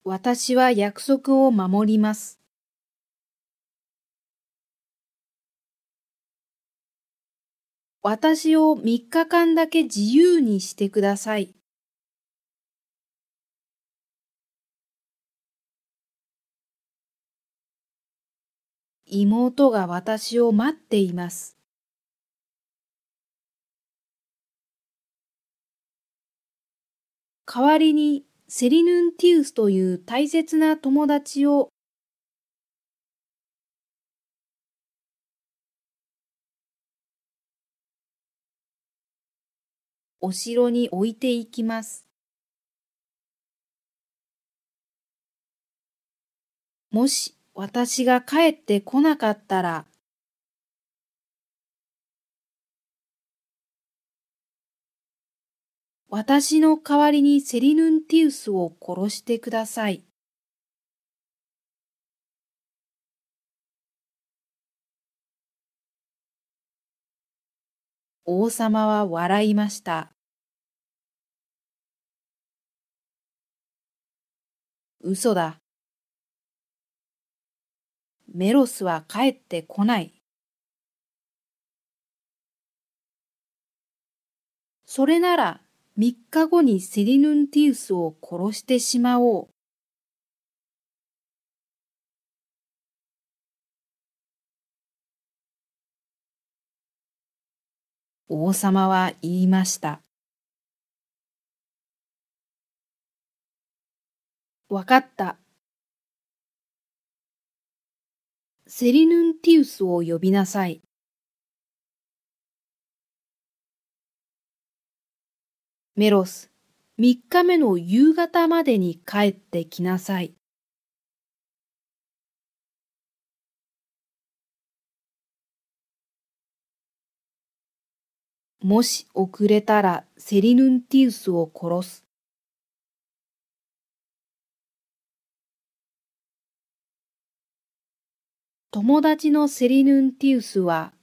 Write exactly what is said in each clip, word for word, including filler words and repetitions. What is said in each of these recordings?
私は約束を守ります。私をみっかかんだけ自由にしてください。妹が私を待っています。代わりにセリヌンティウスという大切な友達をお城に置いていきます。もし私が帰ってこなかったら、私の代わりにセリヌンティウスを殺してください。王様は笑いました。嘘だ。メロスは帰ってこない。それならみっかごにセリヌンティウスを殺してしまおう。王様は言いました。わかった。セリヌンティウスを呼びなさい。メロス、みっかめの夕方までに帰ってきなさい。もし遅れたらセリヌンティウスを殺す。友達のセリヌンティウスは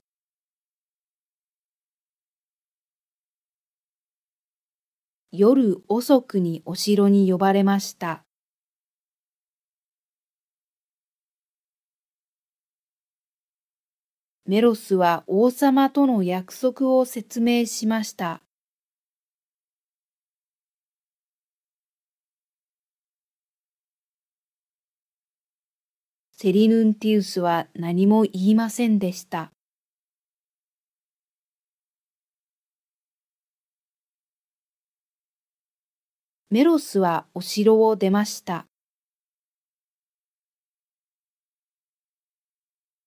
夜遅くにお城に呼ばれました。メロスは王様との約束を説明しました。セリヌンティウスは何も言いませんでした。メロスはお城を出ました。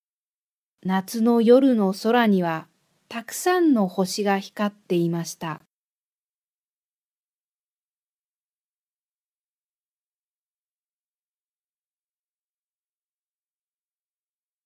夏の夜の空にはたくさんの星が光っていました。